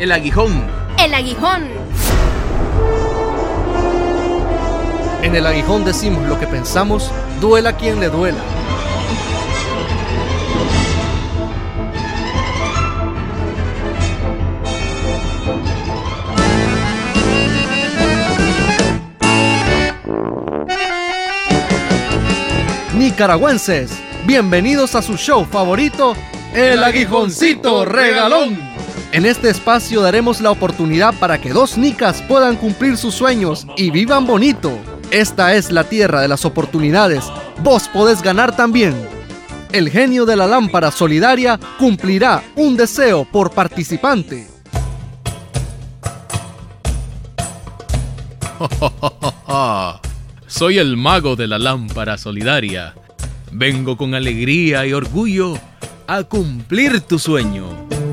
El aguijón. El aguijón. En el aguijón decimos lo que pensamos, duela a quien le duela. Nicaragüenses, bienvenidos a su show favorito, El Aguijoncito Regalón. En este espacio daremos la oportunidad para que dos nicas puedan cumplir sus sueños y vivan bonito. Esta es la tierra de las oportunidades. Vos podés ganar también. El genio de la lámpara solidaria cumplirá un deseo por participante. Soy el mago de la lámpara solidaria. Vengo con alegría y orgullo a cumplir tu sueño.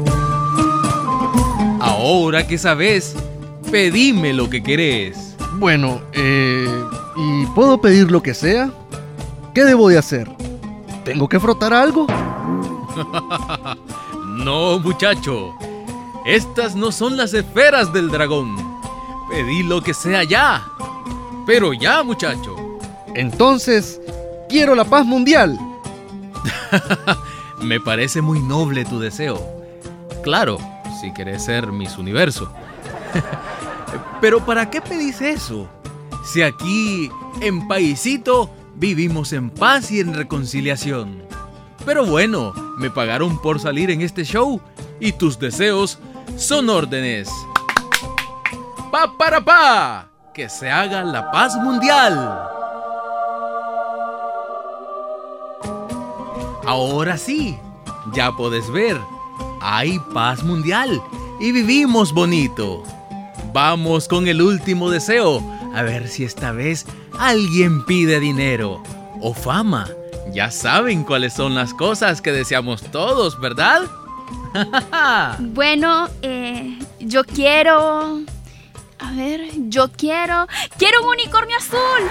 Ahora que sabes, pedime lo que querés. Bueno, ¿y puedo pedir lo que sea? ¿Qué debo de hacer? ¿Tengo que frotar algo? No, muchacho. Estas no son las esferas del dragón. Pedí lo que sea ya. Pero ya, muchacho. Entonces, quiero la paz mundial. Me parece muy noble tu deseo. Claro, si querés ser Miss Universo. Pero ¿para qué pedís eso? Si aquí, en Paisito, vivimos en paz y en reconciliación. Pero bueno, me pagaron por salir en este show y tus deseos son órdenes. ¡Pa, para, pa! ¡Que se haga la paz mundial! Ahora sí, ya podés ver, hay paz mundial y vivimos bonito. Vamos con el último deseo, a ver si esta vez alguien pide dinero o fama. Ya saben cuáles son las cosas que deseamos todos, ¿verdad? Bueno, yo quiero... A ver, ¡quiero un unicornio azul!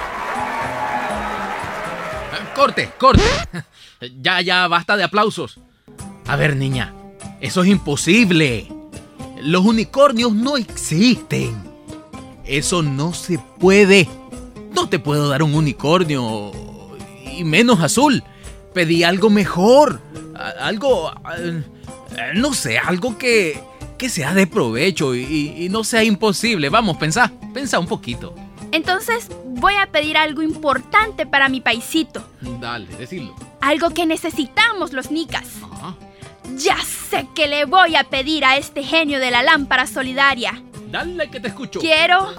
¡Corte! Ya, basta de aplausos. A ver, niña, eso es imposible. Los unicornios no existen. Eso no se puede. No te puedo dar un unicornio, y menos azul. Pedí algo mejor. Algo, no sé, algo que sea de provecho y no sea imposible. Vamos, pensá un poquito. Entonces voy a pedir algo importante para mi paisito. Dale, decilo. Algo que necesitamos los nicas. Ajá. Ya sé que le voy a pedir a este genio de la lámpara solidaria. Dale que te escucho. Quiero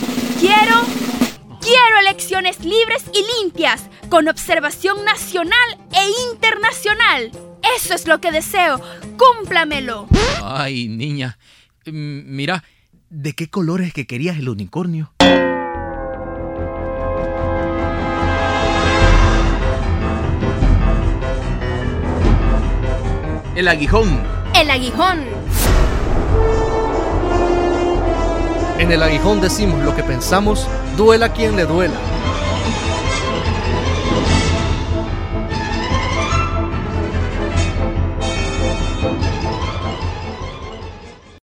elecciones libres y limpias, con observación nacional e internacional. Eso es lo que deseo. ¡Cúmplamelo! Ay, niña. Mira, ¿de qué color es que querías el unicornio? El aguijón. El aguijón. En el aguijón decimos lo que pensamos, duela a quien le duela.